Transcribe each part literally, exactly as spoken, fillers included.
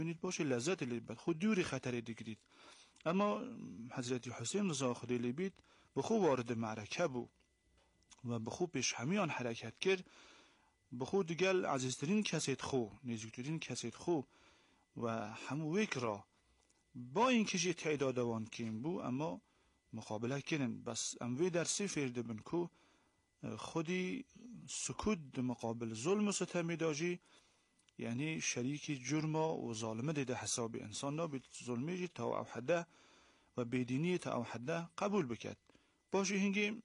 بینید باشه لذت لیبید خود دوری خطری دیگرید. اما حضرت حسین رضا خدای لیبید بخو وارد معرکه بو و بخو پیش همیان حرکت کرد، بخو دیگل عزیزترین کسید خو نزدیکترین کسید خو و همو ویک را با این کشی تعداد وان کیم بو اما مقابله کنن. بس اموی در سی فرده بن کو خودی سکوت مقابل ظلم و ستمی داجی، یعنی شریک جرم و ظالمه دیده حساب انسان را به ظلمی تا او حده و بیدینی تا او حده قبول بکد. باشی هنگی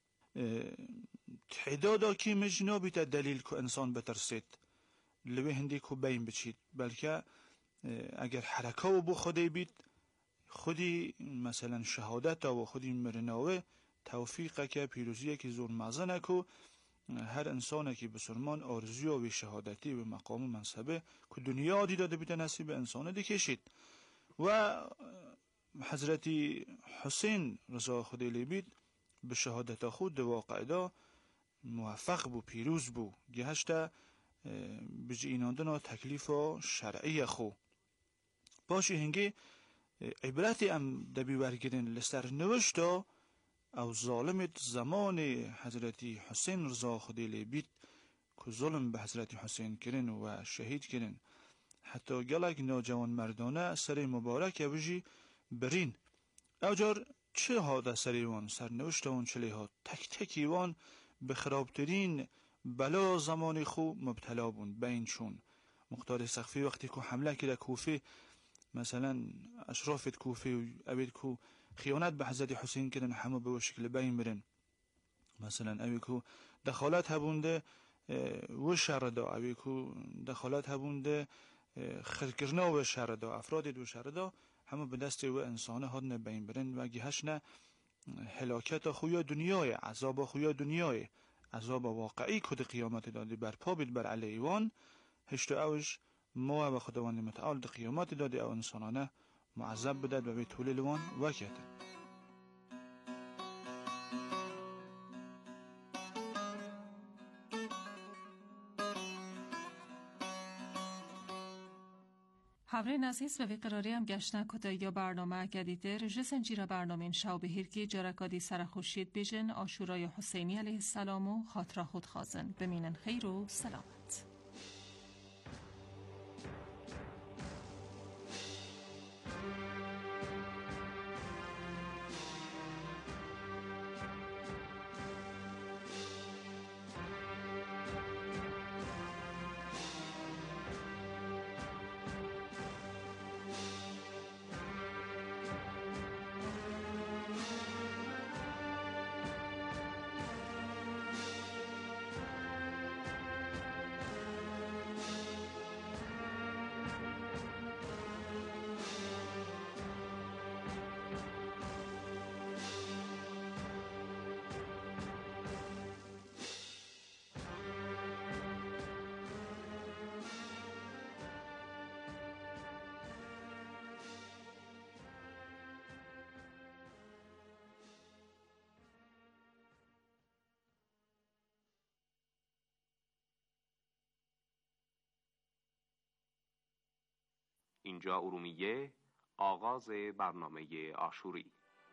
تعدادا که مجنا بیت دلیل که انسان بترسید لبه هندی که بین بچید، بلکه اگر حرکه و بو خودی بید خودی مثلا شهادت و خودی مرناوه توفیقه که پیروزیه که زور مزنه که هر انسانه که بسرمان آرزوی و شهادتی و مقام و منصبه که دنیا دی داده بیت نصیب انسانه دی کشید. و حضرت حسین رضا خدای لیبید به شهادت خود دو واقع دا موفق بو پیروز بو گهشته بجی ایناندن تکلیف و شرعی خو. باشی هنگی عبرت ام دبی برگرین لسر نوشتا او ظالمت زمان حضرت حسین رضا خدای لیبید که ظلم به حضرت حسین کرن و شهید کرن، حتی گلک نوجوان مردانه سر مبارک بجی برین او جار چه ها سری وان سرنوشت وان چلی ها تک تکی وان به خرابترین بلا زمان خو مبتلا بون. بین چون مختار سقفی وقتی که حمله کرده کوفه، مثلا اشرافت کوفه اوید که خیانت به حضرت حسین کردن همه به شکل بین برن، مثلا اوید که دخالت هبونده و شردا، اوید که دخالت هبونده خرکرنا و شردا، افراد دو شردا همه به دست و انسان ها نبین برن و گهش نه هلاکت خویا دنیای عذاب خویا دنیای عذاب واقعی کد قیامت داده برپا بید بر علیوان هشت اوش ما و خداوند متعال د قیامت داده او انسانانه معذب بدد و به طول لوان وکیده. حوره نزیز و قراری هم گشتن کتا یا برنامه گدیده رجسن جیره برنامه این شو بهیر که جرکادی سر خوشید بیجن آشورای حسینی علیه السلام و خاطره خود خازن بمینن خیر و سلامت. اینجا ارومیه، آغاز برنامه عاشوری.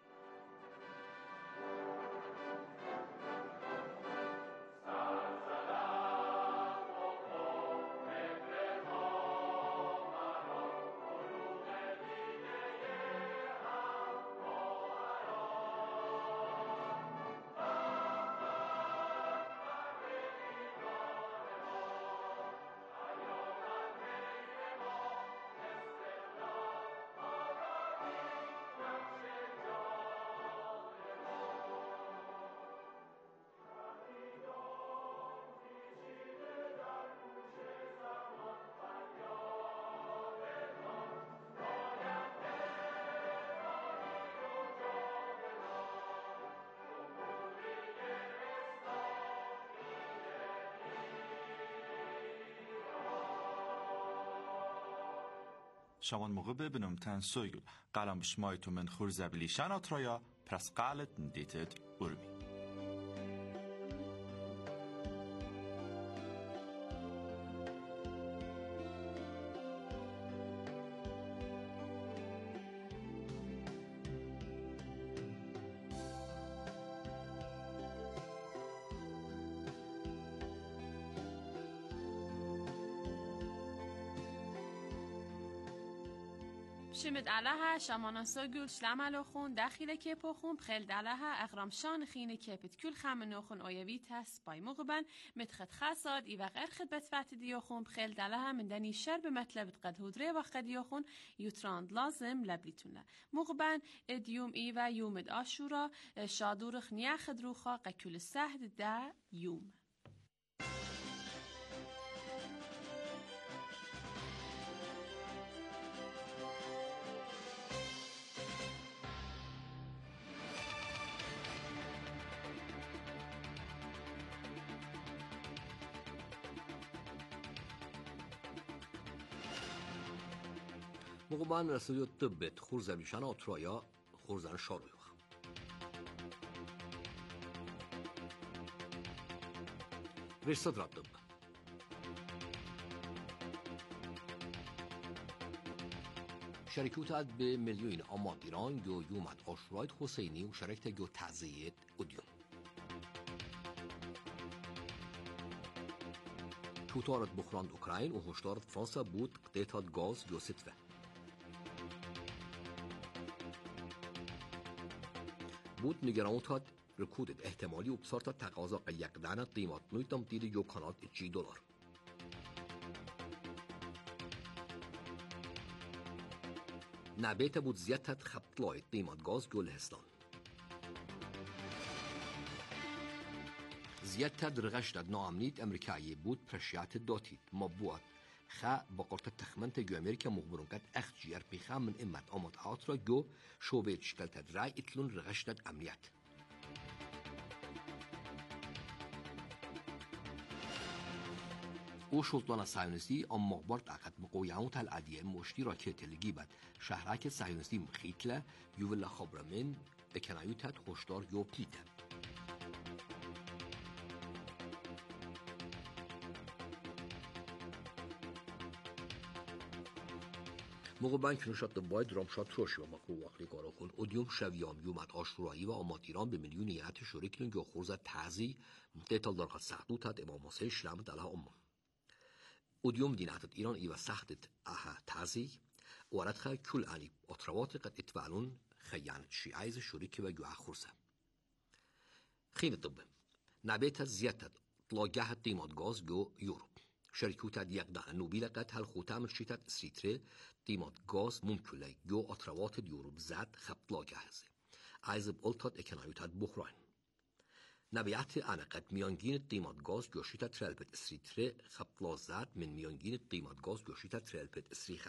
شوان موقع ببینم تن سویل قلم بشمایتو من خور زبلیشن آترایا پرس قالت ندیتد ارمی شمد عليها شمانا سوغل شلعملو خون داخل كيبو خون بخيل عليها اغرام شان خين كيبت كل خامنو خون اويويت هس باي مغبن متخد خاصاد ايوا غير خدمت فات ديو خون بخيل عليها من داني شرب مطلب قد هدري وقت ديو خون يوتراند لازم لبليتون مغبن اديوم ايوا يومد آشورا شادور خنيا خدروخا قكل السهد دا يوم مقبان رسیدو طبت خورزه بیشان آترایا خورزن شاروی وقت رسد را طب شرکوتت به میلیون آماد ایران گو یومد آشوراید حسینی و شرکت گو تعزیت ادیون توتارت بخراند اوکراین و هشدارت فرانسا بود قطعات گاز گو ستوه بود نگرانوتات رکودت احتمالی و بسارت تقاضا یک دانه قیمت نویتم دید یو کانات جی دلار نبیت بود زیادت خبطلای قیمت گاز گو لهستان زیادت رغشت ناامنیت امریکایی بود پرشیات داتید مبوات خا بقرت تخمنت جو امریکا مخبرونکت اخ جی ار پی خا من امت آمد آترا جو شوبه شکلت رای اتلون رغشت امنیت او سلطان صهیونیستی ام مخبرت عقد مقویانوت العدیه مشتی راکت لگیبت شهرک صهیونیستی مخیتله یوولا خبرمن اکنایوتت خوشدار یو پلیته موقع بانک نشاط باید رامشات روشی و مکرو وقتی کارا کن ادیوم شویام یومد آشورایی و آماد ایران به میلیونیت شریکلون گو خورزت تعزی دیتال درخت سخدوتت امام حسین شلم دلها امم ادیوم دیناتت ایران ایوه سخدت اها تعزی وردخه کل انی اطروات قد اتفعلون خیانت شیعیز شریک و گو خورزه خین طبه نبیت زیادت طلاگه قیمت گاز گو یورو شرکوتت یک دانه نوبیل قد هل خوتم شیتت سیتره قیمت گاز ممکنه جو اطروات یوروب زد خبطلا جهزه عیزب التات اکنایوتت بخراین نبیعت انا قد میانگین قیمت گاز جو شیتت ترلپت اسریتره خبطلا زد من میانگین قیمت گاز جو شیتت ترلپت اسریخه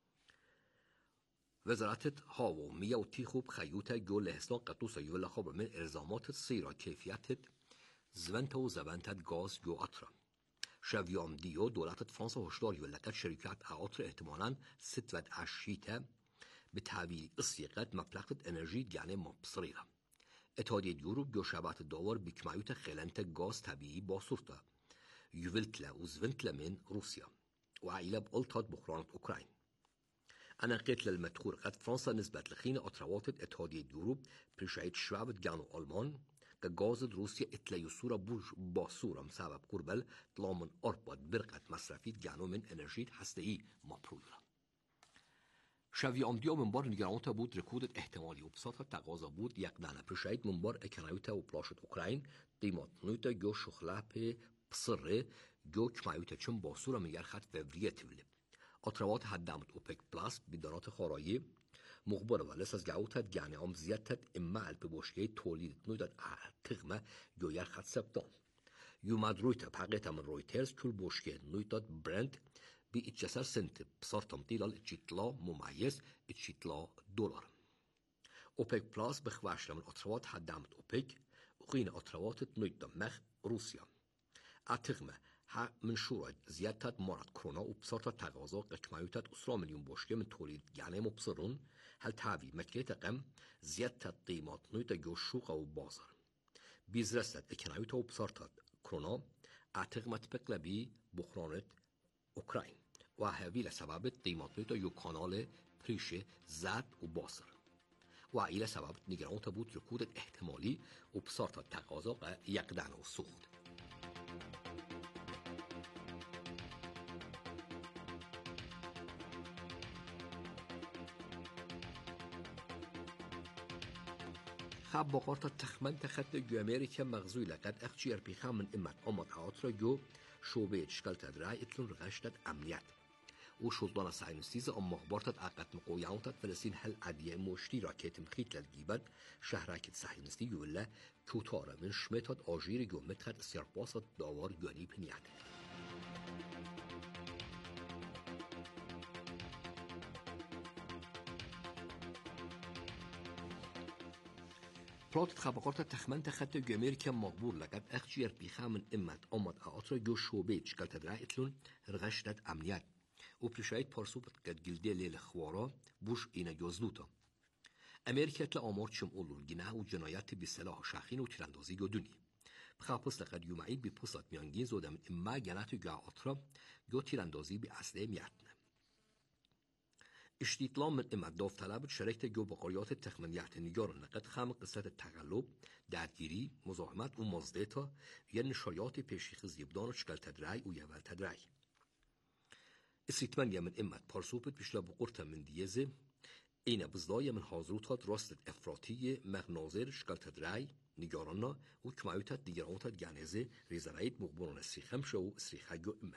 وزارت هاو میا و تیخوب خیوتا جو لهستان قطوس یولا خبر من ارزامات سیرا کیفیتت زونتا و زونتت گاز جو اطرا شویام دیو دولت فرانسا هشدار یولتت شرکت اعاطر احتمالاً ست ود عشیته به تعویل اصیقت مبلغت انرژی یعنی مبصریره اتحادیه یوروب جو شبات داور بکمایوت خلنت گاز طبیعی با صورتا یوولتلا و زونتلا من روسیا و عیله بقلتات بخرانت اوکراین انا قتل المدخور قد فرانسا نسبت لخين اطروات اتحادية يوروب برشايت شوابت جانو ألمان كغازد روسيا اتلا يسورا بوش باسورا مسبب قربل طلامن أربط برقة مصرفي جانو من انرژی هسته‌ای مپرویرا شوی آمدیا منبار نگرانتا بود رکودت احتمالی و بساطا تقاضا بود یک دانه برشايت منبار اکنایوتا و پلاشت اوکراین قیمت نویتا جو شخله په بصره جو کمایوتا چون باسورا میگر خط فوریه تولب اطروات حدامت اوپک پلاس بیدارات خارایی مخبر و لس از جعوتت جانی عم زیادتت امال به بوشکی تولید نودت تغمه جویر خط سبتان یو مدرویت بحقیقت من رویترز کل بوشکی نودت برند بی اتجسر سنت بصار تمطيل اتشيطلا مميز اتشيطلا دولار اوپک پلاس بخواش من اطروات حدامت اوپک وقين اطروات نودت مخ روسيا اتغمه ها من شورای زیادت مارد کرونا و بسارت تقاضا قکمایوتت اسرا میلیون بوشکه من تولید یعنی مبصرون هل تعوی مکریت قم زیادت قیمت نویت جو شوق و بازار بیز رستت اکنایوت و بسارت کرونا اعتقمت بقلبی بخرانت اوکراین و هویل سببت قیمت نویت یو کانال پریش زد و بازار و ایل سببت نگرانت بود رکودت احتمالی و بسارت تقاضا یقدن و سوخت خب باقارتا تخمن تخت جو امریکا مغزوی لقد اخچیر پیخام من امت آمد آترا جو شوبه تشکل تدرای اتلون رغشتت امنیت و شلطان ساینستیز ام مخبرتت عقد مقویانتت فلسطین هل عدیه مشتی راکت مخیط للجیبت شهرکت ساینستی یولا کوتاره من شمتت آجیر جو متخد سیرپاست داور جوانی پنیت پلات خبرات تخمن تخت جو امریکا مقبول لقد اخچیر پیخام من امت آمد آترا جو شوبه تشکل تدرای اتلون رغشتت امنیت و پرشایت پارسوبت قد جلده لیل خوارا بوش اینا جزلوتا امریکا تلا آمار چم اولول گناه و جنایت بی سلاح شاخین و تیراندازی جو دونی بخواه پست قد یومعید بی پستت میانگین زودم اما گنات جو آترا جو تیراندازی بی اصله میاتنه اشتیطلام من اما داوطلب شرکت جو بقاریات تخمینیت نگار نقد خام قصة تغلب درگیری مزاحمت و مزدتا یا نشریات پیشی زیبدان و شکل تدرای و یول تدرای استثمانية من إمت بارسوبت بشلا بقرطة من ديزة إينا بزداية من حاضروتات راستت إفراطية مغناظر شكال تدرعي نجارنا وكمايوتات ديجرانتات جانزة ريزرايت مقبولون السيخمشة و السيخة جو إما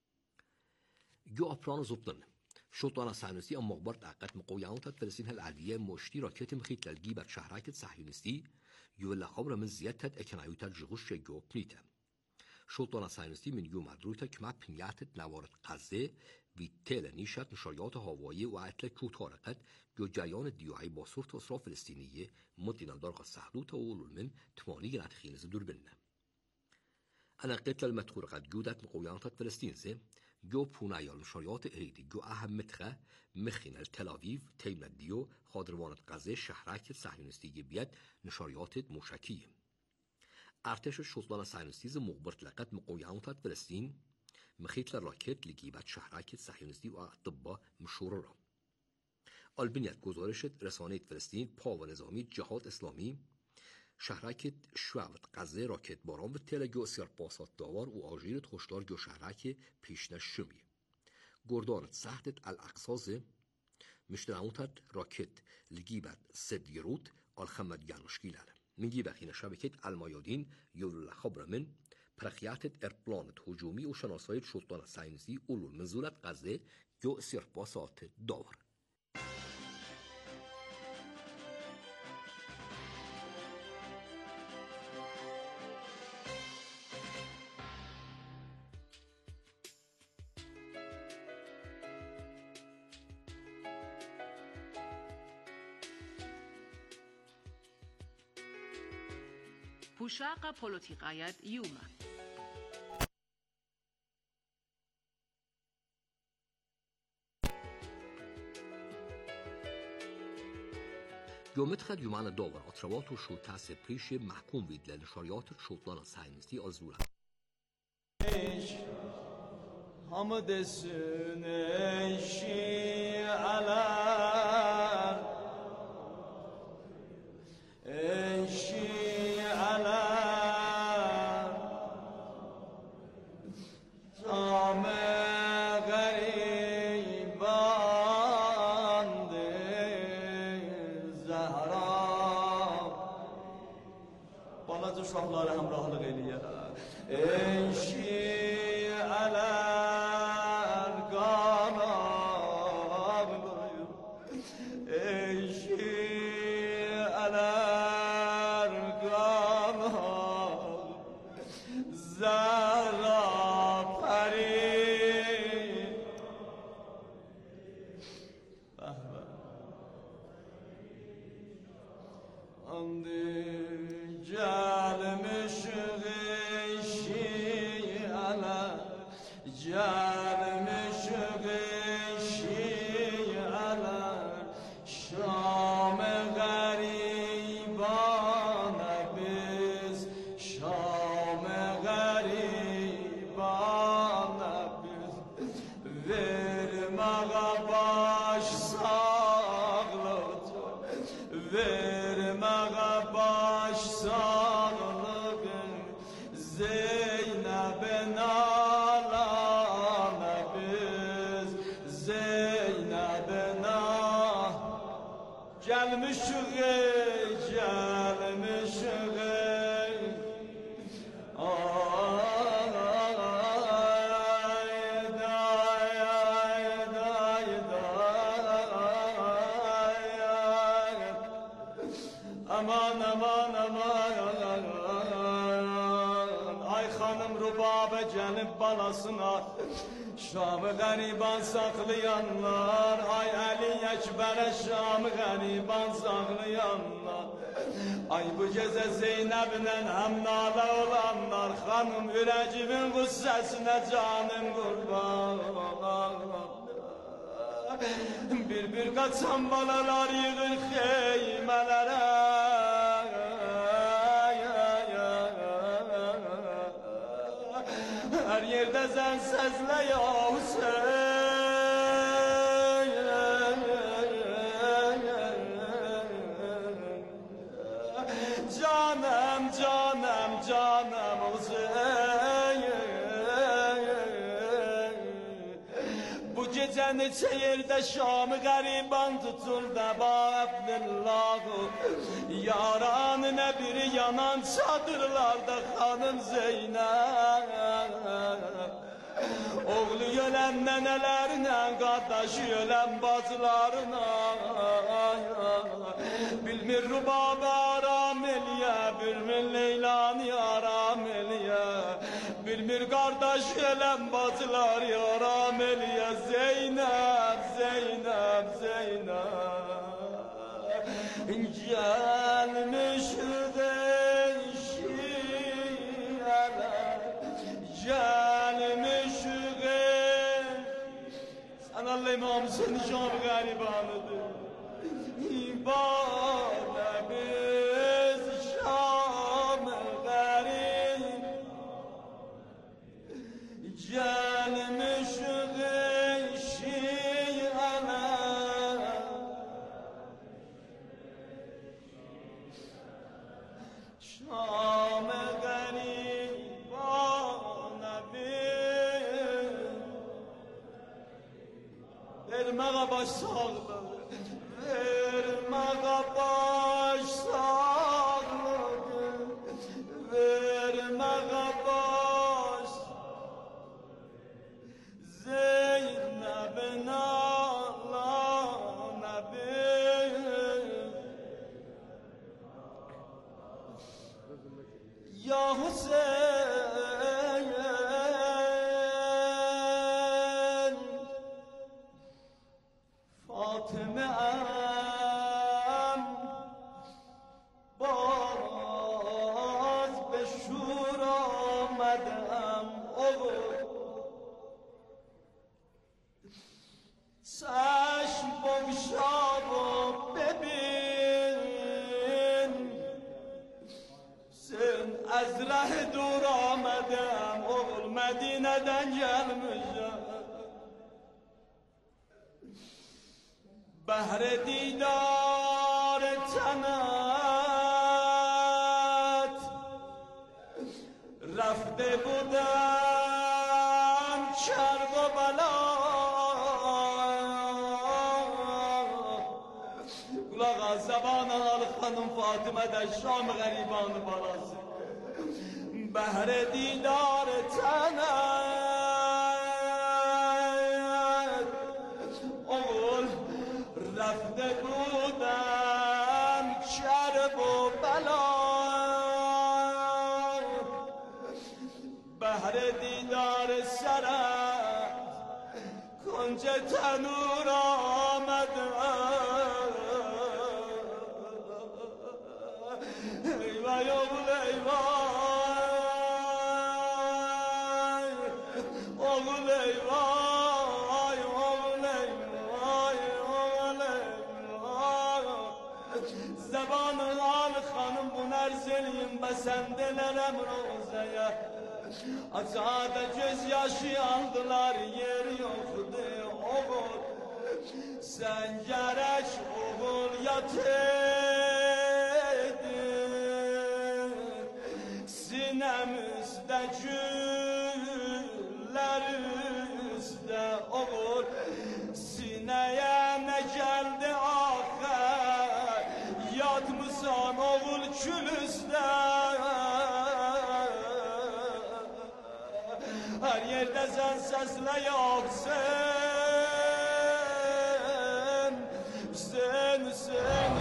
جو أبران زبطن شلطان ساینستی ام مخبرت عقد مقویانتت فلسطین هالعادیه مشتی راکت مخیط للجیبت شهرکت صهیونیستی يولا خبر من زيادة اكنايوتات جغش جو بنيتا شلطان ساینستی من یوم مدرویتا کما پنیاتت نوارد قزه وی تل نیشت نشریات هوایی و عطل کوتارقت جو جریان دیوهای با صورت اسرا فلسطینیه مدینا دارق سحلوت و من تمانی گنات خینز دور بنه انا قتل المدخور قد جودت مقویانتت فلسطین زه جو پونایال نشریات ایدی جو اهم متخه مخین التلاویف تیم دیو خادروانت قزه شهرک صهیونیستی بیاد نشریات موشکیه ارتش شلطان ساینستیز مخبرت لقد مقویانتت فلسطین مخیط راکت لگیبت شهرک صهیونیستی و اطباء مشهور را البنیت گزارشت رسانه فلسطین پا و نظامی جهاد اسلامی شهرک شوابت غزه راکت باران و تلگو سیرپاسات داور و آژیرت خوشدار جو شهرک پیشنش شمی گردانت سهدت الاقصازه مشترعونتت راکت لگیبت سدیروت الخمد گانوشکیلانه میگی بخین شبکت المایادین یول خبر من پرخیاتت ارپلانت هجومی و شناسایی شلطان ساینسی اولول منزولت غزه جو سیرپاسات داور پوشاق پولوتیقایت یوما جومت خد يومان داور اطروات و شوتا سپریش محکوم وید لنشریات شلطان ساینستی آزورا حمد سنشی علم اشی علم تام غریبان زهرا بالا شاهلار همراه الغیلیه اشی gelmişik gelmişik aman aman aman ay hanım rubabı gelip balasına Şam'ı gariban saklayanlar ay Ali Ekber'e Şam'ı gariban saklayanlar ay bu gece Zeynep'le hem nala olanlar hanım yüreğimin gussesine canım kurban bir bir kaçan balalar yığır heymelere her yerde sen sesle ya Hüseyin canım canım canım Hüseyin bu geceni çeyirde Şam'ı gariban tutur da Abdillah'ı yaranına biri yanan çadırlarda hanım Zeynep oğlu ölen nenelerine kardeşi ölen bacılarına bilmir rubabı aram eliye bilmir Leyla'nı aram eliye bilmir kardeş ölen bacılar yaram eliye Zeynep Zeynep Zeynep gelmiş değişiyle gelmiş sen Allah imam sen Şam garibanıdır İbane biz Şam garib gelmiş değişiyle Şam garibane biz vermeye baş sağlığı vermeye baş sağlığı vermeye baş Zeynep'in ağlana bir ya Hüseyin Fatıme'm baz beşur ağmedim oğul çeşm bogşab bebin sen az ره دور آمدم oğul Medine'den gelmişim Behre didar tenet rafte budem kerb و bela Kulağa zaban al hanım Fatıme'den Şam garibanı balası Behre didar tenet oğul رفته بودم کرب و بلا بهر دیدار سرت کنج تنور آمدم ایوای oğul ایوای oğul ایوای oğul ایوای زبان al hanım bu nerzeliyim besendelerem rozeye Azade gözyaşı aldılar yer yoktu oğul Sen gerek oğul yatıydın Sinemizde güller üstte oğul Sineye ne geldi ahir insan oğul külüzde. Her yerde sen sesle yoksun. Sen, sen,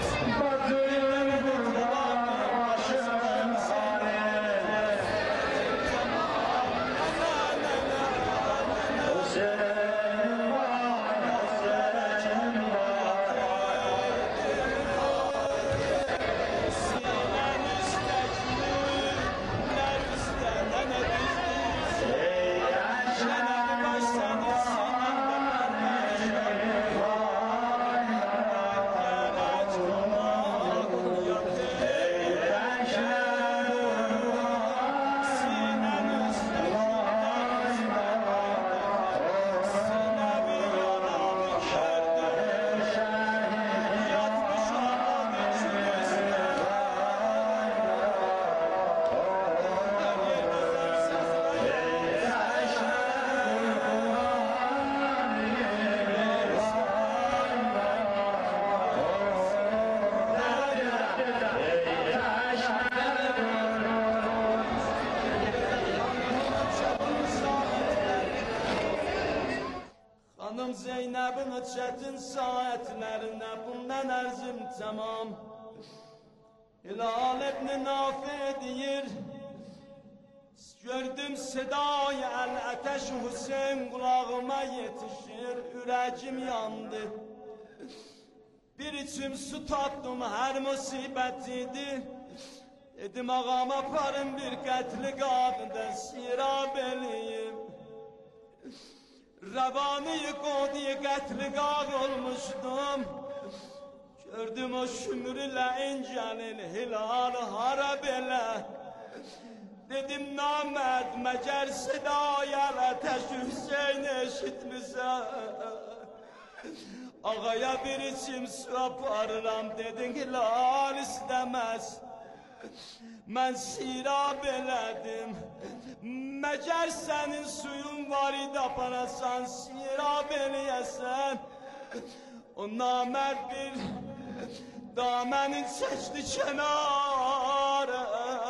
Zeynep'in çetin saatlerine bundan erzim tamam. Hilal ebni Nafi deyir, gördüm sedayı el ateş Hüseyin kulağıma yetişir, yüreğim yandı. Bir içim su tattım her musibet idi. Dedim ağam aparın bir qətliqabında sirabeliyim. Ravanı-i Qodi'ye qətliqab olmuşdum. Gördüm o şümürlə incənin hilalı hara belə. Dedim namərd məgər sedayər ateş Hüseyin eşitmisən. Ağaya bir içim su aparıram dedin hilal istəməz. Mən sirab elədim. Məgər sənin suyun var idi aparasan sirab eləyəsən. O namərd bir damenin çəkdi kənara.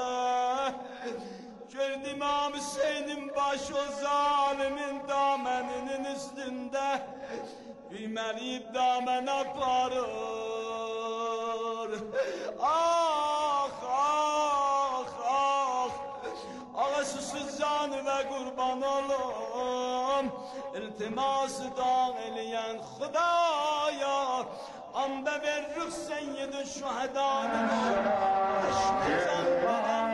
Gördüm İmam Hüseynin başı o zalimin dameninin üstündə. Büyməliyib damen aparır. Ah ah ah. Ağa susuz canı ve kurban olum. İltiması da eleyen Xudaya. Anda ver ruh seyyid-i şuhadanın. Eşmi canlarım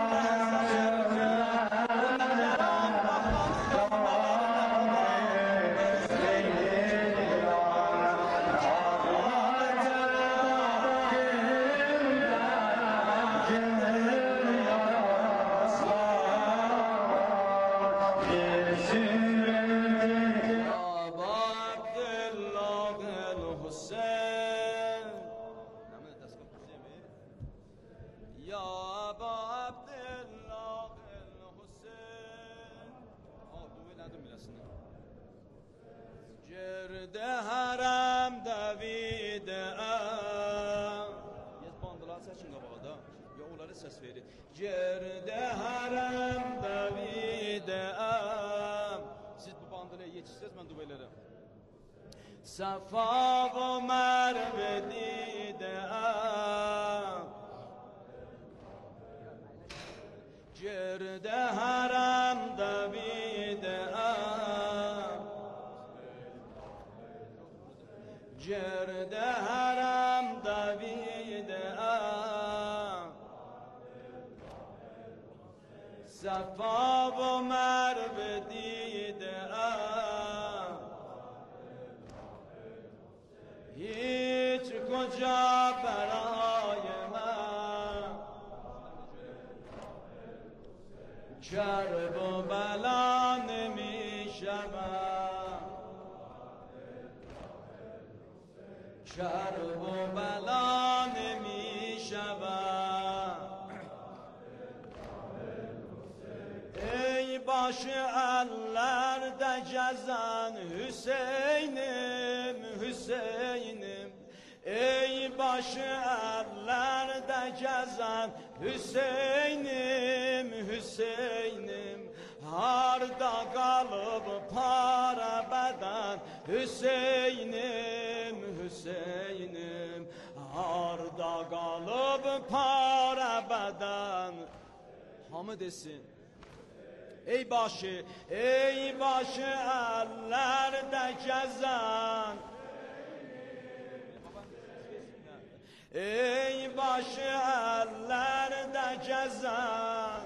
Gerdə hərəm Davidəm. Siz bu bandına yetişsiniz, mən dua elərəm. Safa və Mərvə didəm. Gerdə hərəm Davidəm. Gerdə hərəm Davidəm. Safa و مروه دیدم هیچ کجا برای من کرب و بلا نمی شود کرب و بلا نمی شود ای baş ellerde gezen Hüseyin'im, Hüseyin'im. ey başı ellerde gezen Hüseyin'im, Hüseyin'im. Harda kalıp para beden Hüseyin'im, Hüseyin'im. Harda kalıp para beden. Hamı desin. Ey başı, ey başı ellerde gezen ey başı ellerde gezen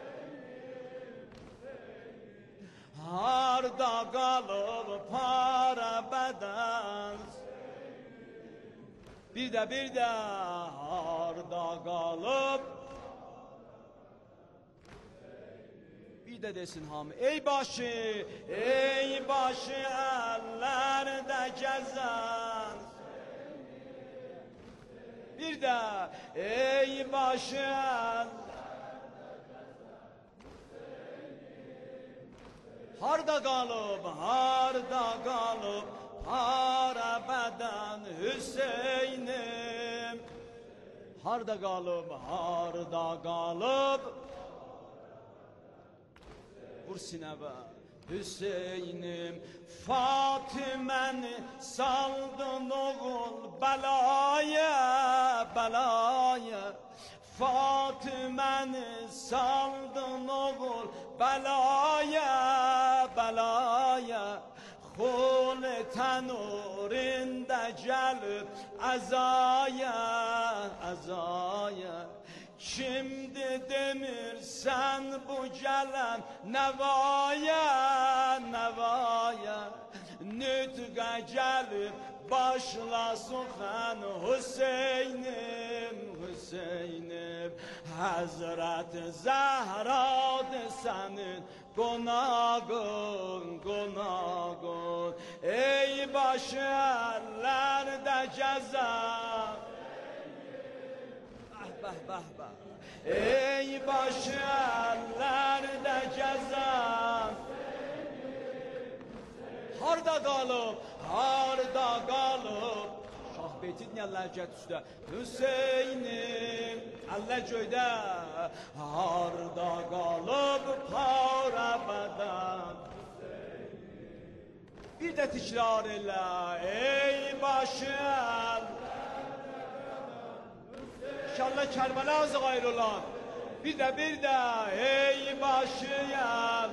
harda kalıp para beden bir de bir de harda kalıp bir de desin ham ey başı ey başı ellerde gezen bir de ey başı ellerde harda kalıp harda kalıp para beden Hüseyin'im harda kalıp harda kalıp vur sinebe Hüseyin'im Fatime'ni saldın oğul belaya belaya Fatime'ni saldın oğul belaya belaya Hul tenurinde gelip azaya azaya Şimdi demirsen bu gelen nevaya nevaya Nütge gelip başla suhan Hüseyin'im Hüseyin'im Hazreti Zehra'dı senin konağın konağın Ey başı ellerde gezen bah bah bah ey başı ellerde gezen harda kalıp harda kalıp Şah Beytin eller get üstə Hüseyin'im eller göydə harda kalıp para beden bir de tikrar elə ey başı ellerde İnşallah Kerbela azı gayrılan bir de bir de ey başıyan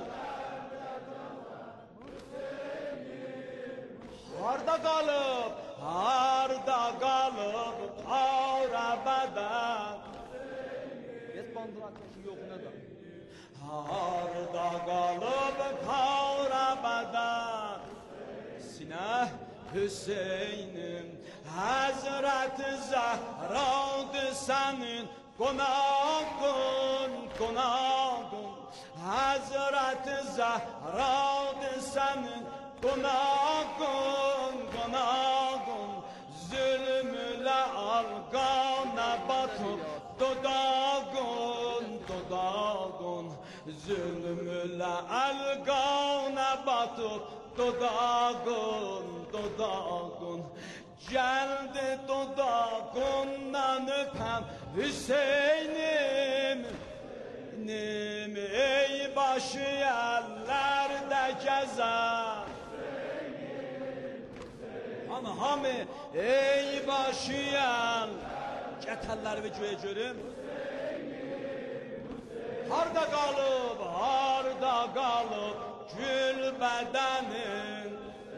harda kalıp harda kalıp para beden yes bandırak yok ne da harda kalıp para beden Sineh Hüseyin'im Hazreti Zehra'dı senin konağın konağın Hazreti Zehra'dı senin konağın konağın Zulmüle algana batıp dodağın dodağın Zulmüle algana batıp dodağın dodağın Geldi dodağından öpem Hüseyin'im Nim ey başı ellerde gezen Hamı hamı ey başı el Geteller ve göğe görüm Harda kalıp harda kalıp gül bedenin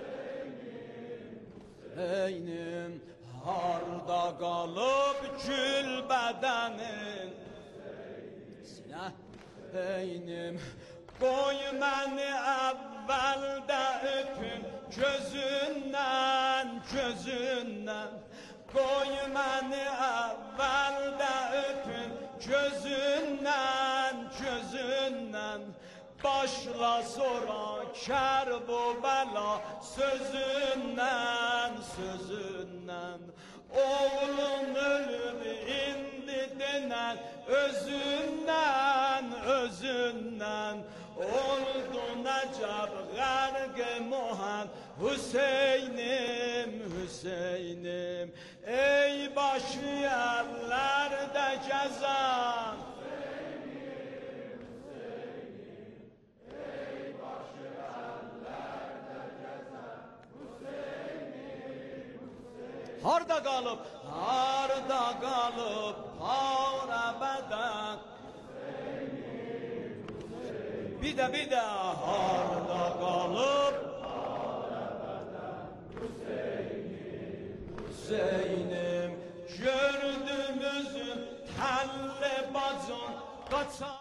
Eynim harda kalıp gül bedenin Sineh eynim koy beni evvelde öpün gözünden gözünden Koy beni evvelde öpün gözünden gözünden Başla sonra Kerbela sözünden sözünden Oğlum ölüm indi denen özünden özünden Oldu Necab Garg Muhan Hüseyin'im Hüseyin'im Hüseyin'im. Ey başı yerlerde gezen harda kalıp, harda kalıp, hara beden. Bir de bir de harda kalıp, Hüseyin'im, gördüğümüzün telle bacın kaçan.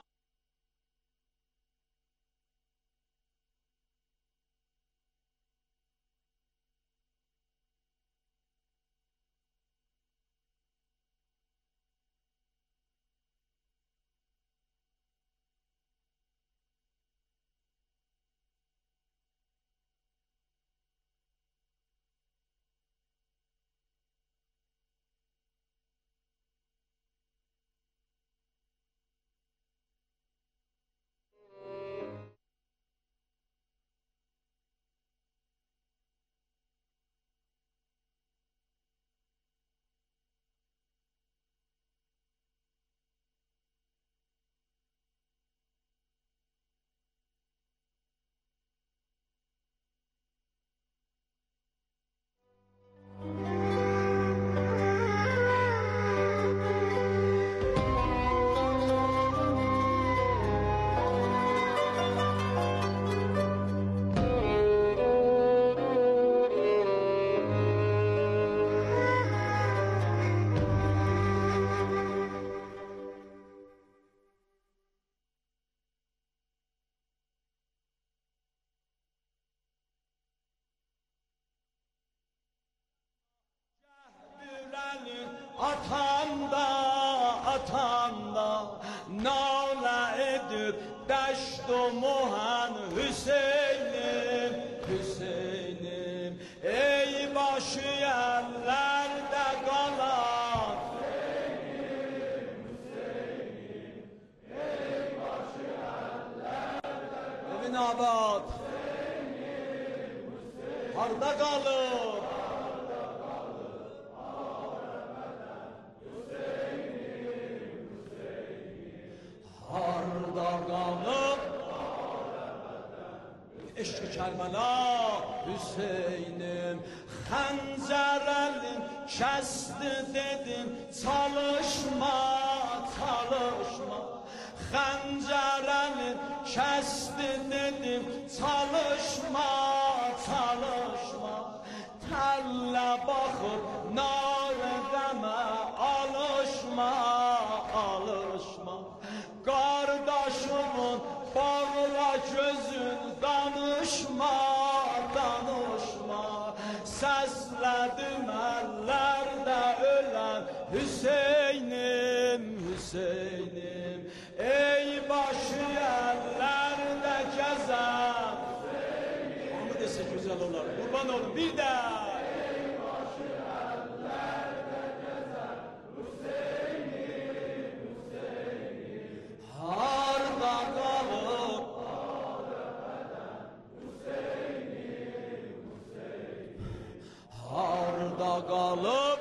Atanda, atanda, nala edip deştu muhan Hüseyin'im, Hüseyin'im. Ey başı yerlerde kalan Hüseyin'im, Hüseyin'im. Ey başı yerlerde kalan Evin abad Hüseyin'im, Hüseyin'im. Harda kalır harda kalıp eşk-i Kerbela Hüseyin'im. Xəncər əlin kəsdi dedim çalışma, çalışma. Xəncər əlin kəsdi dedim çalışma, çalışma. Təllə baxıb nalə demə alışma, alışma. Kardeşimin bağla gözün danışma, danışma. Səslədim əllərdə ölən Hüseynim, Hüseynim. Ey başı əllərdə gəzən Hüseynim. Onu desə güzel olar, qurban olun bir də. Harda kalıp Hüseyin'im, Hüseyin'im. Harda kalıp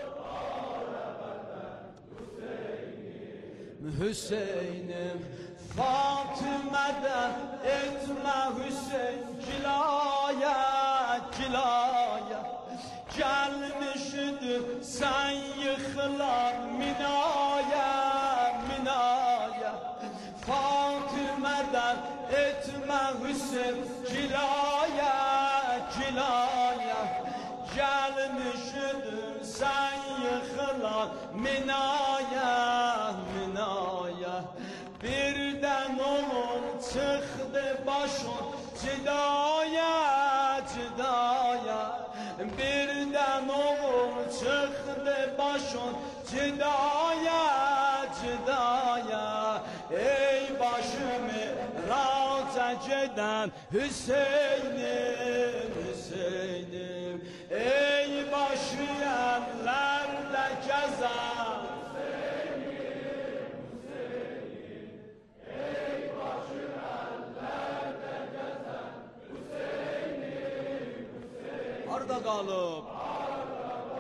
Hüseyin'im, Hüseyin'im. Fatıme'den etme Hüseyin cilaya, cilaya. Gelmişdir sen yıkılan minaya, minaya. Fatıme'den etme Hüseyin cilaya, cilaya. Gelmişdir sen yıkılan minaya, minaya. Birden onun çıktı başın cidaya, cidaya. Birden onun çıktı başın cidaya, cidaya. Ey başımı raca giden Hüseyin'im, Hüseyin'im. Ey başı yerlerde gezen Hüseyin'im, Hüseyin'im. Ey başı yerlerde gezen Hüseyin'im, Hüseyin'im. Harda kalıp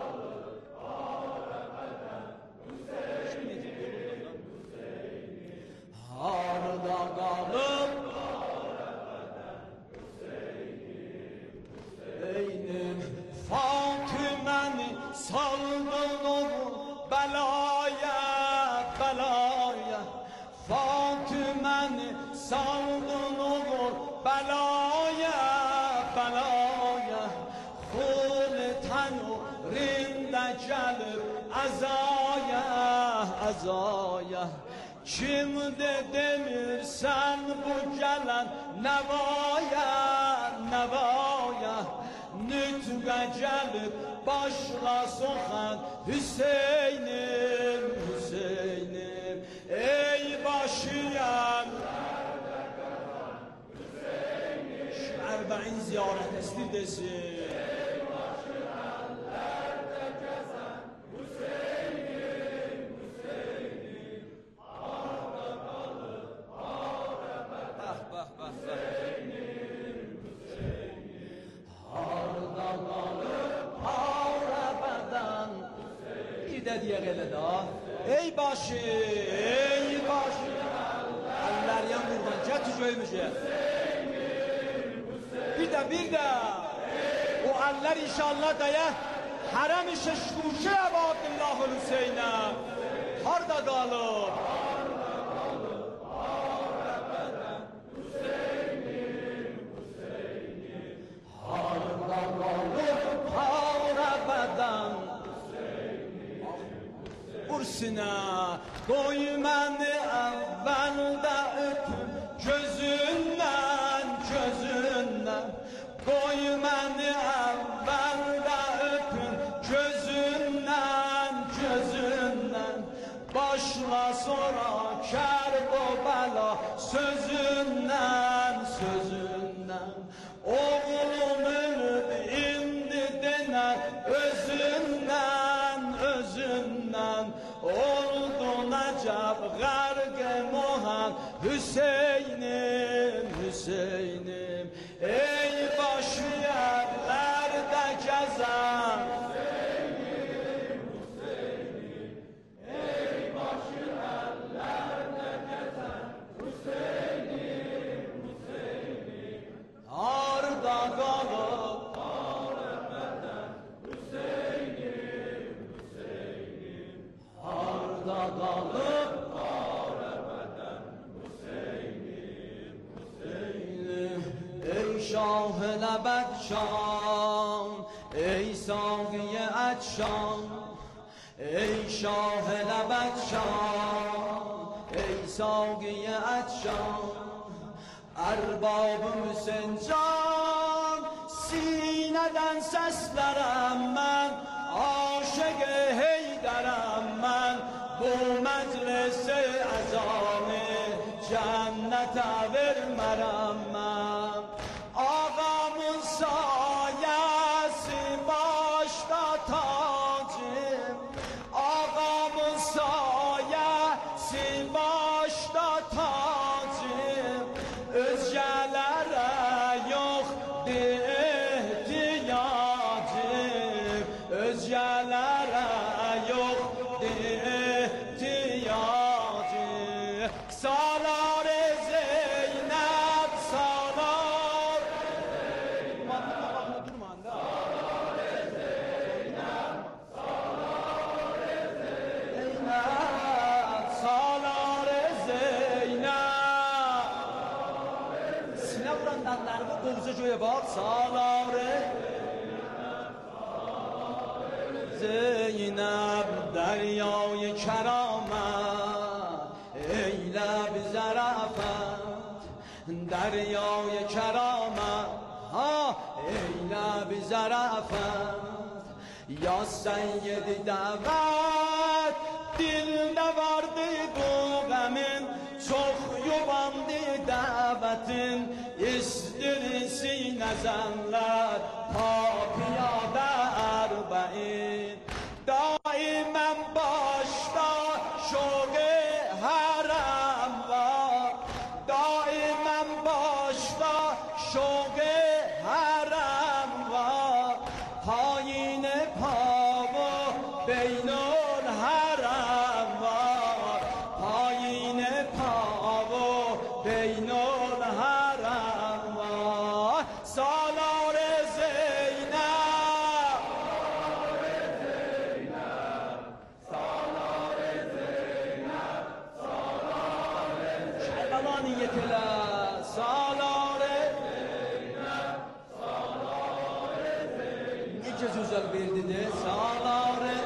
سالدون و بلایا بلایا فاطمه سالدون و بلایا بلایا خول تن و رند جلب ازایا ازایا Şimdi demirsen bu gelen nevaya, nevaya Nütüge gelip başla sokan Hüseyin'im, Hüseyin'im Ey başıyan Şu Erbe'in ziyaret estir desin diye geldi ha. Ey başı, ey başı. Allah yan buradan çatı göymüşe. Bir de bir de o Allah inşallah daya harem-i şeşkuşe Ebu Abdullah Hüseyin'e harda kalır. Harda kalır, harabadan Ursina koymanı evvelde öpüm gözünden gözünden koymanı evvelde öpüm gözünden gözünden başla sonra Kerbela sözünden sözünden oğlum ölüp indi denen özünden özünden oldun acab garg muhan Hüseyin'im Hüseyin'im ey başı yerlerde gezen Hüseyin'im Hüseyin'im ey başı yerlerde gezen Hüseyin'im Hüseyin'im arda kalıp arabeden Hüseyin'im Hüseyin'im arda kalıp arabeden Hüseyin'im Hüseyin'im ey Şah-ı Lebed Şam ey Sâgı-i Etşam ey Şah-ı Lebed Şam ey Sâgı-i Etşam erbab-ı müsencan sineden seslerem ben aşık-ı heyderem ben bu meclis-i ezanı cennete vermerem ben ağamın sayesi başta tacım ağamın sayesi başta tacım özgelere yok ihtiyacım özgelere yok ihtiyacım salar Zeynep salar Zeynep salar Zeynep salar Zeynep salar Zeynep Sine vuranlarını kovuza göğe bak salar Zeynep deryayı keramet eyle bir zarafet deryayı keramet ha eyle bir zarafet ya seyyid davet dilde vardı bu gamin çok yubandı davetin istirisi nezenler ta piyade erbein daimen başta şoge harem var daimen başta şoge harem var payine pavo beynul harem var payine pavo beynul harem var salar Zeynep ثانیه تلا سالار İki güzel bir dedi sağları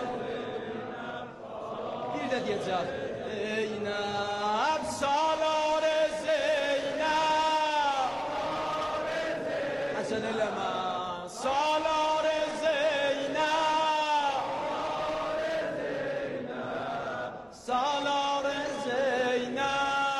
bir de diyecek Zeynep sağları Zeynep Hasan eleme sağları Zeynep sağları Zeynep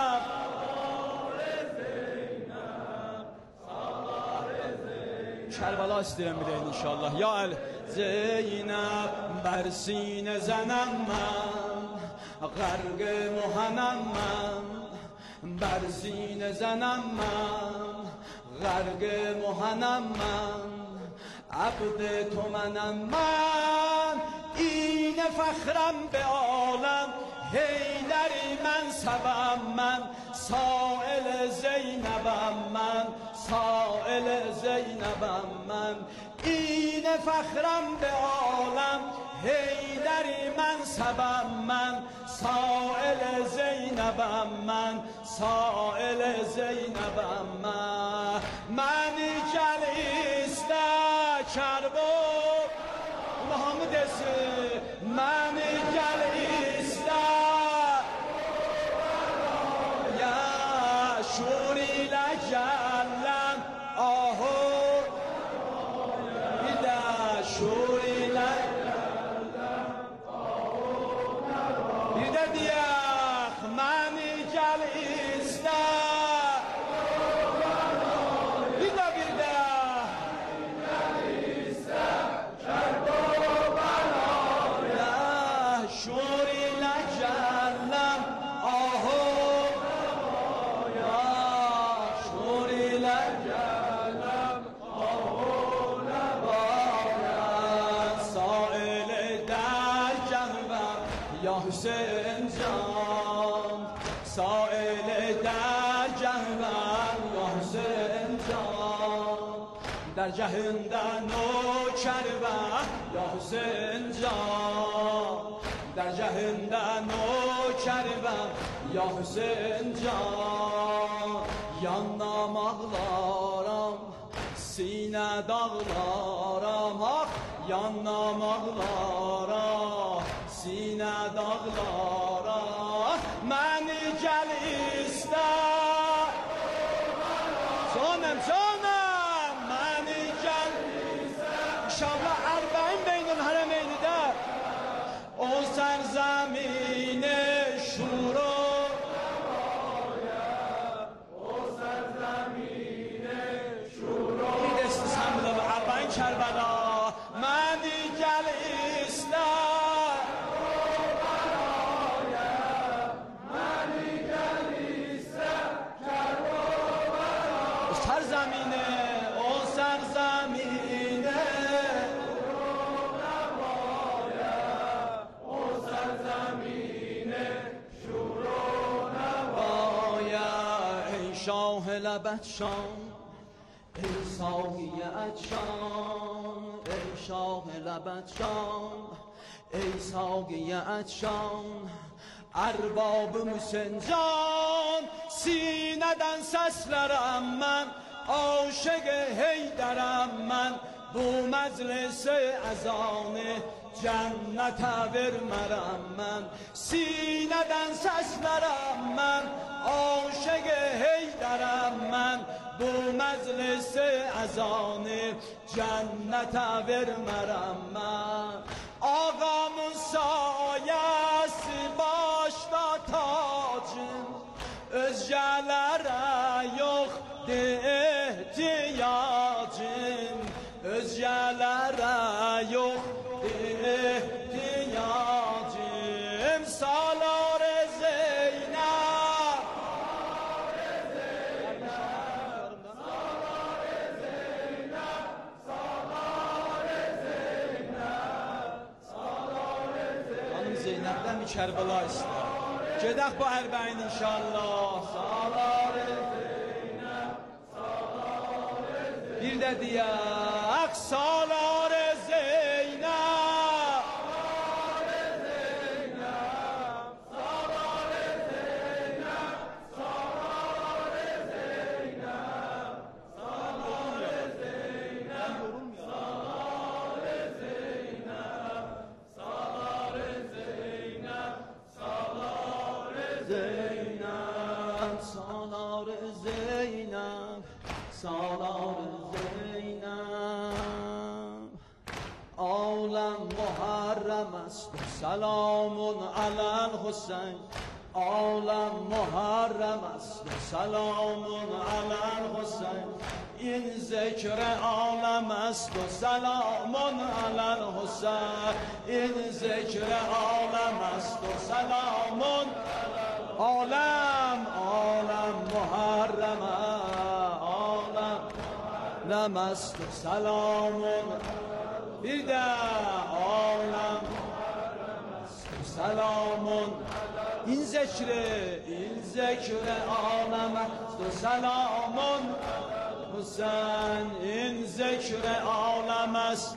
Kerbela isteyen bir deyin inşallah. Ya el Zeynep bersine zenem men Gargı muhanem men Bersine zenem men Gargı muhanem men Abd تو منم من این فخرم به عالم حیدری من سبم من سائل زینبم من سائل زینبم من این فخرم به عالم حیدری من سبم من سائل زینبم من سائل زینبم من من جلیسته کربو محمد اسم من جلیسته یا شوری لجلم آهو بیده شوری لجلم بیده دیخ من جلیسته بیده بیده شوری لجلم آهو یا شوری لجلم آهو نباید سائل در جهنم یا حسین جان سائل در جهنم یا حسین جان در جهنم نوکر یا حسین جان در جهنم نوکرم یا حسین جان yanam ağlaram sinə dağlaram ah yanam ağlaram sinə dağlaram məni gəl istə canım canım məni gəl inşallah ərbəin beynul hərəmeynidə o سرزمین شورا o سرزمین شورا این استسلام بده به اربعین کربلا من دیگر ایستم من دیگر ایستم کربلا سرزمین o سرزمین شاه لبت شان ای ساقی عطشان ای شاه لبت شان ای ساقی عطشان ارباب مسنجان سینeden seslerim من عاشق حیدرم من bu məclisi əzanı cənnətə vermərəm mən sinədən səslərəm mən aşıq heydərəm mən bu məclisi əzanı cənnətə vermərəm mən ağamın sayəsi başda tacım özgələrə yoxdur ehtiyacım özgələrə yoxdur ehtiyacım salar Zeynep salar Zeynep salar Zeynep salar Zeynep Hanım Zeynep'den bir Kerbela ister gedək bu ərbəin inşallah salar Zeynep salar Zeynep bir də deyək salar Zeynep salar Zeynep salar Zeynep salar زینب سالار زینب سالار زینب عالم محرم است سلام علی الحسین عالم محرم است سلام علی الحسین این ذکر عالم است و سلام علی الحسین این ذکر عالم است و سلام عالم عالم محرم عالم نمست و سلام بیده عالم سلام این ذکر این ذکر عالم است و سلام حسین این ذکر عالم است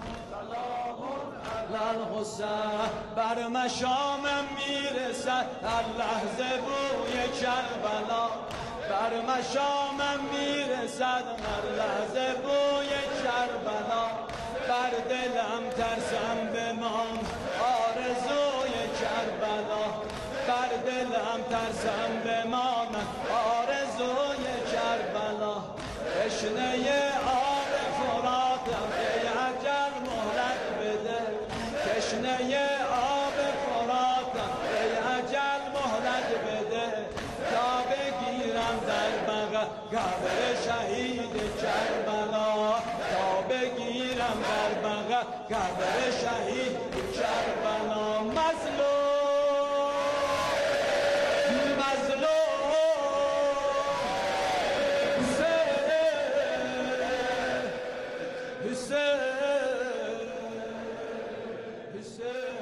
لال حسین بر مشامم میرسد هر لحظه بوی کربلا بر مشامم میرسد هر لحظه بوی کربلا بر دلم ترسم بمان آرزوی کربلا بر دلم ترسم بمان آرزوی کربلا تشنه آب فراتم ای اجل مهلت بده تشنه آب فراتم ای اجل مهلت بده تا بگیرم در بغل قبر شهید کربلا تا بگیرم در بغل قبر شهید کربلا مظلوم مظلوم حسین حسین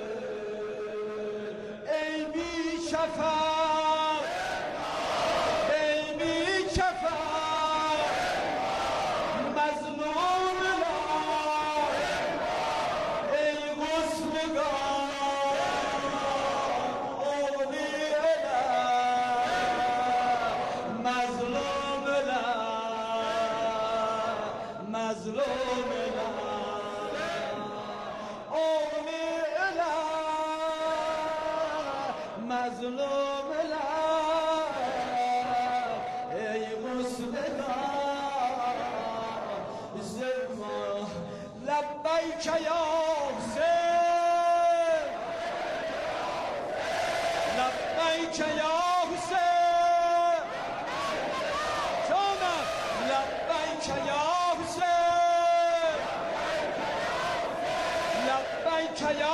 ای بی شفاعت ای بی شفاعت مظلوم ای غسلگار اولیاء مظلوم مظلوم مظلوم ای غسلگار زما لبیک یا حسین لبیک یا حسین جانم لبیک یا حسین لبیک یا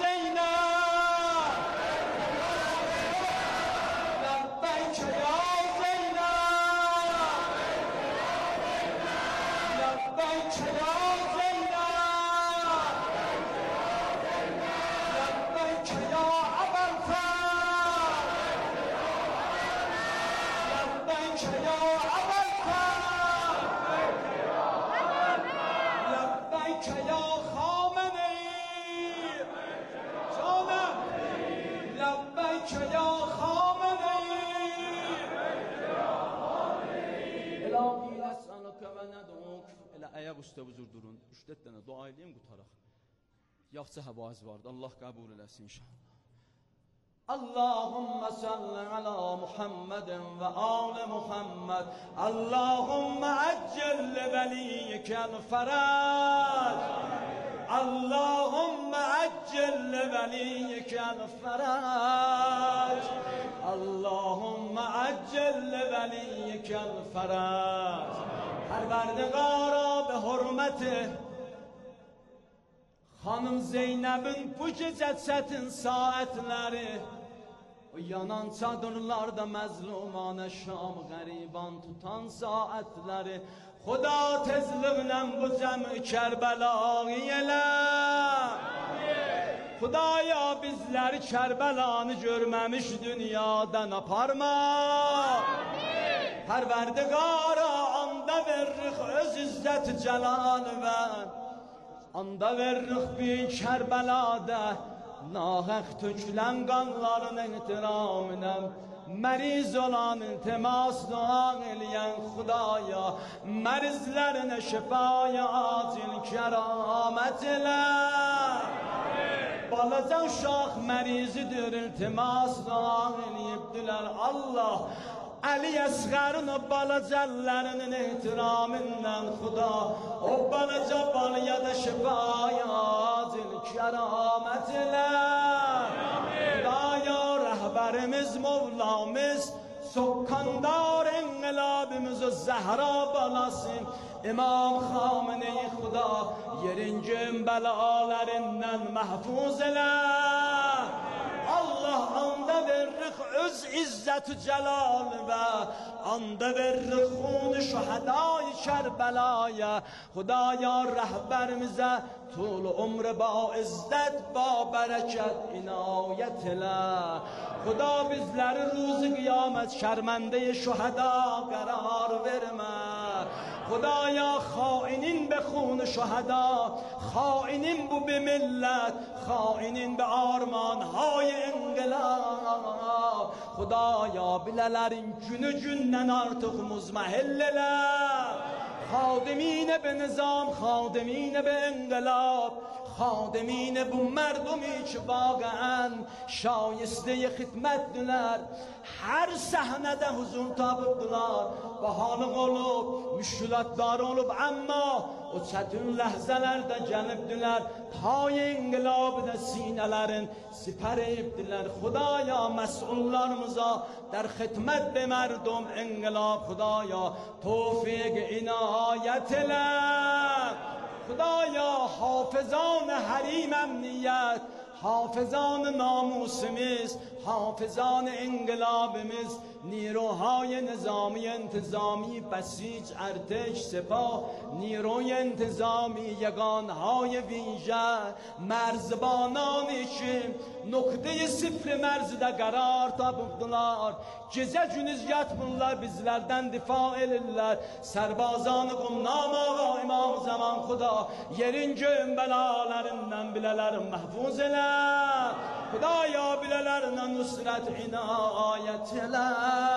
قشته بزرگ durun üç dört tane dua edeyim qutarak yaxşı havaz vardı Allah qəbul eləsin inşallah Allahümme salli ala Muhammedin ve ali Muhammed Allahümme accel veliykel feraj Allahümme accel veliykel feraj Allahümme accel veliykel feraj Perverdegara be hürmeti Hanım Zeynep'in bu gece çetin saatleri O yanan çadırlarda mezlumane Şam gariban tutan saatleri Xuda tezliğinle bu cem-i Kerbelayı ele Xudaya bizler Kerbelanı görmemiş dünyadan aparma Perverdigara anda verrik öz izzet celal ver Anda verrik bin Kerbelada Nahak tökülen kanların ihtiramına Meriz olan temas dua eleyen Xudaya Merizlerine şifaya acil keramet ile Balaca uşaq mərizidir, iltimas eləyibdilər Allah. Ali Əsğərin o balacəllərinin ehtiramından Xuda, o balaca balaya da şifaya zil kəramət ilə. Xudaya rəhbərimiz, Mevlamız, سکاندار انقلابimiz o Zəhra balası İmam Xameneyi Xuda yerincin belalarından mahfuz elə. Allah anda veririk öz izzət-ü cəlal və anda veririk xun şühədai Kərbəlaya. Xudaya rəhbərimizə tul umr ba izzət ba bərəkət inayət elə. Xuda bizləri ruzi qiyamət şərməndə şühəda qərar vermə. Xudaya xainin be xun şühəda, xainin bu be millət, xainin be arman hay inqilab. Xudaya bilələrin günü gündən artıq muzməhillələr. Xadimine be nizam, xadimine be inqilab, خادمین bu مردمی که واقعا شایسته خدمتدilər hər səhnədə huzur tapıbdılar və halı olub, müşkülatlar olub amma o çətin ləhzələrdə gəlibdilər pay inqilabı da sinələrin sipər edibdilər. Xudaya məsullarımıza در خدمت به مردم انقلاب خدایا توفیق عنایت elə. خدایا حافظان حریم امنیت، حافظان ناموسimiz، حافظان انقلابimiz، نیروهای نظامی انتظامی، بسیج، ارتش، سپاه، نیروی انتظامی، یگانهای ویژه، مرزبانانی که نقطه صفر مرزdə qərar tapıbdılar. Gecə gündüz yatmırlar, bizlərdən difa edirlər. Sərbazan qumnam ağa İmam Zaman Xuda yerin göyün bəlalarından bilələrin məhfuz elə. Xudaya bilələrinə nusrət inayət elə.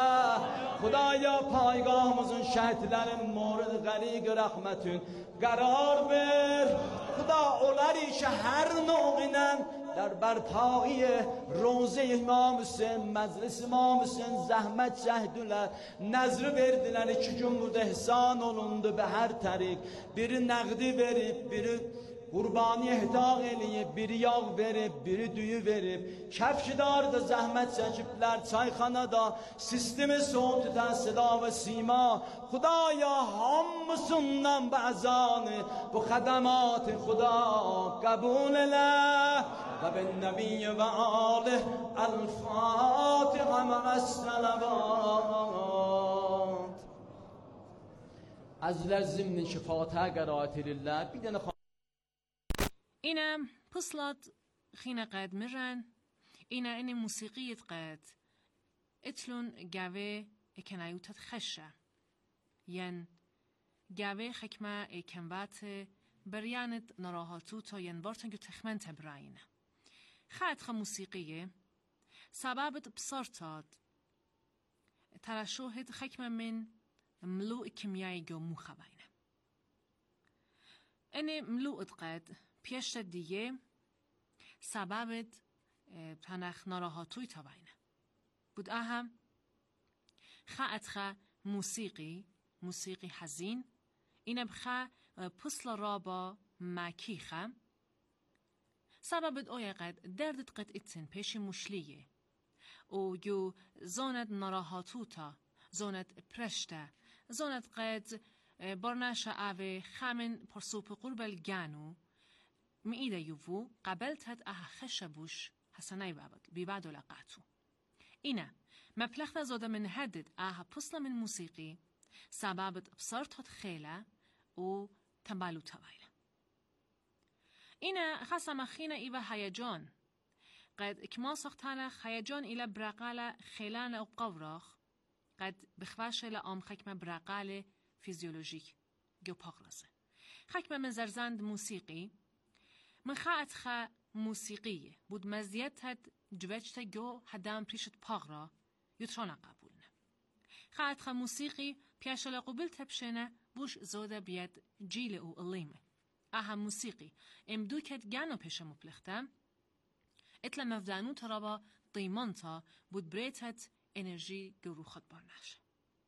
Xudaya paygahımızın şəhidlərin morid qəriq rəhmətin qərar ver. Xuda oları ki hər növünən در برپایی روزه امام حسین مجلس امام حسین zəhmət çəkdilər, nəzr verdilər, iki gün burada ihsan olundu به هر طریق. biri nəqdi verib, biri qurbani ehdaq eləyib, biri yağ verib, biri düyü verib. Kəfşidar da zəhmət çəkiblər, çayxanada sistemi soğut edən seda və sima. Xudaya hamısından bəzanı bu xədəmat-ı Xuda qəbul elə. و بالنبي وآله الفاتحة مع الصلوات. از لازم نشفاتها قرأت لله بدنا خ... إنا بصلت خينا قد مرن إنا إني موسيقية قد اتلون جاوه كنايوتت خشة ين جاوه حكمة كنبات بريانت نراهاتو تا ين بارتن جو تخمن تبراينه خط موسیقیه سبب بسرطاد ترشوهد حکم من ملوء کیمیایی گو مخوینه اینه ملوء قد پیشت دیگه سبب تنخ ناراحتوی تابینه بود اهم خط خ موسیقی موسیقی حزین اینه بخ پسل رابا مکی خم سبب اوی قد دردت قد اتسن پیش مشلیه او یو زانت نراحاتوتا زانت پرشته زانت قد برنش اوه خمن پرسوپ قرب الگانو میده یوو قبلتت اه خشبوش حسنای بابد بیبعد و لقاتو اینه مپلخت زاده من هدد اه پسل من موسیقی سببت بسرطت خیله و تنبالو تبایله اینه خاصة خينا إيوه هيجان قد كما سختانخ هيجان إلى برقالة خلان أو قورخ قد بخواش إلى أم خكمة برقالة فيزيولوجيك جو باغرزه خكمة من زرزند موسيقي من خاعت خا موسيقية بود مزيتها جوجت جو هدام بريشت باغرا يترانا قبولنا خاعت خا موسيقي بياشل قبول تبشنه بوش زوده بيد جيل او الليمه اهم موسیقی امدو کت گنو پیش مپلختم اتلا مفدانو ترابا طيمانتا بود بريتت انرجي جورو خد برناش.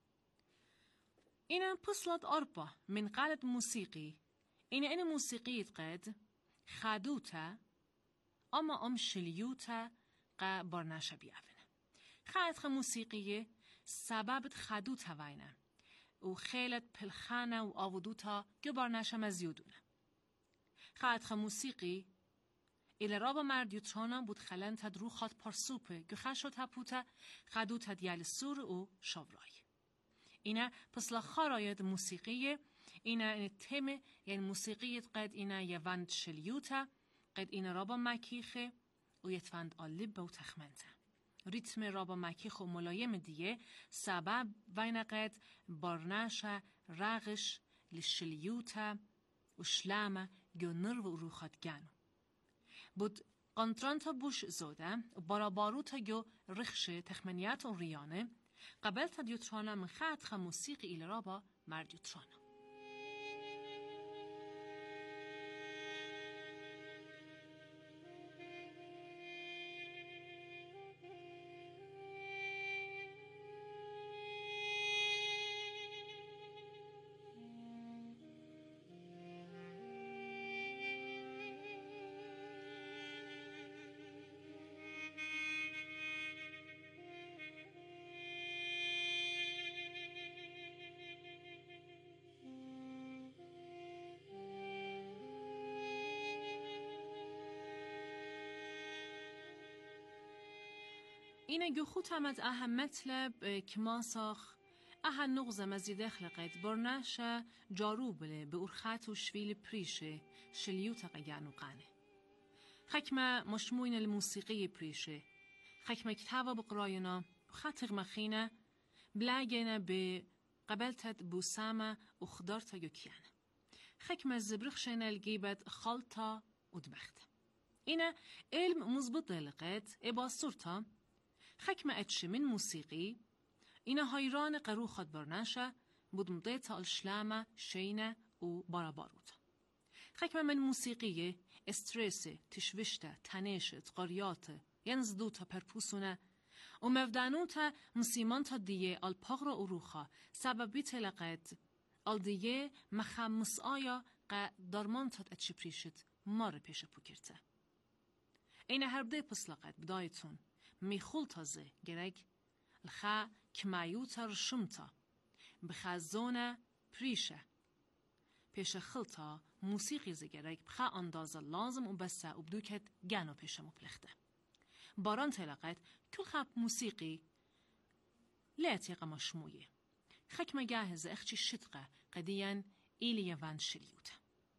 إنا بصلت أربع من قالة موسيقي إنا إنا موسيقية قد خادوتا أما أم شليوتا قا برناشا بيعفنا. خاد خا موسيقية سبب خادوتا وينا وخيلت بالخانة وآودوتا جو برناشا مزيودونا. خاد خا موسيقي إلى رابا مرديوترانا بود خلن تدرو خاد پرسوپه جو خشو تپوتا خادوتا دیال السور و شاوراي. اینا پس لخاراید موسیقیه اینا این تم یعنی موسیقیت قد اینا یوند شلیوتا قد اینا رابا مکیخه و یتوند آلیب و تخمنته ریتم رابا مکیخ و ملایم دیگه سبب وین قد بارناشه رغش لشلیوتا و شلامه گنر و روخات گانو بود قنطرانتا بوش زوده و بارا باروتا گو رخشه تخمنیات و ریانه قبل تديوترانا من خاتخ موسيقي إلى رابا مرديوترانا. اینه گو خود هم از اهم مطلب کماساخ اها نغزه مزیده خلقت برناشه جارو بله به ارخات و شویل پریشه شلیوتا قیانو قانه خکمه مشموین الموسیقی پریشه خکمه کتابا بقراینا خاطر مخینه بلاگینه به قبلتت بوسامه و خدارتا یکیانه خکمه زبرخشنه الگیبت خالتا و دبخته اینه علم مزبط لقت ابا صورتا خکمه اتش من موسیقی اینا هایران قرو خود برناشه بود مضيطة الشلامة شينة و باراباروتا خکمه من موسیقی استرس تشوشته تنشت قریات ینزدوتا پرپوسونه و مفدانوتا مسیمانتا دیه الپاغرا اروخا سببی تلقت ال دیه مخمس آیا قا دارمانتات اتش پریشت مار پیش پوکرته این هر ده پسلقت بدایتون میخول تازه گرگ الخا کمایوتا رشمتا بخزونه پریشه پیش خلطا موسیقی زگرگ بخا اندازه لازم و بسه و بدوکت گنو پیش مپلخته باران تلقت کل خب موسیقی لاتیقه مشمویه خک مجهز اخچی شدقه قدیان ایلی یوان شلیوته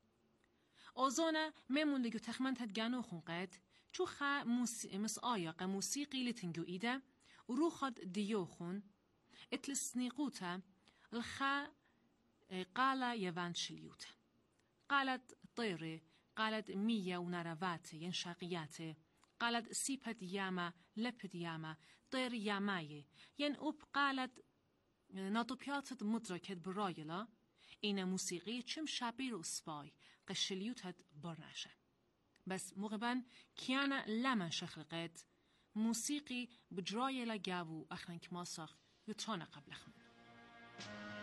اوزونه میمون لگو تخمنتت گنو خونقت چو خا موسیقی مس آیاق موسیقی لتنجو ایده و رو خد دیوخون اتلسنیقوته الخا قال يوان شليوت قالت طيري قالت مية ونروات ينشاقيات قالت سيبت ياما لبت ياما طير ياماي ين أوب قالت ناطبيات مدركت برايلا إن موسيقى چم شابير وسباي قشليوت برناشه بس مغبن كيانا لما شخلقت موسيقي بجرايلا جابو أخنك ماسخ يترانا قبل خمنا